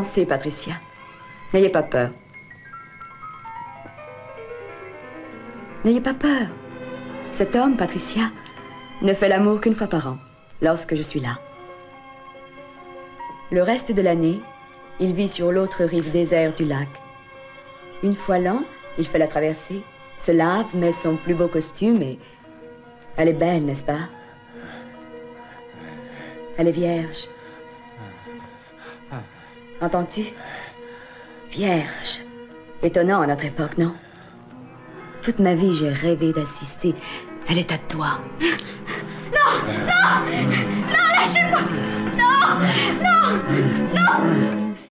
commencer, Patricia. N'ayez pas peur. N'ayez pas peur. Cet homme, Patricia, ne fait l'amour qu'une fois par an, lorsque je suis là. Le reste de l'année, il vit sur l'autre rive déserte du lac. Une fois l'an, il fait la traversée, se lave, met son plus beau costume et... Elle est belle, n'est-ce pas? Elle est vierge. Entends-tu? Vierge. Étonnant à notre époque, non? Toute ma vie, j'ai rêvé d'assister. Elle est à toi. Non! Non! Non, lâchez-moi! Non! Non! Non!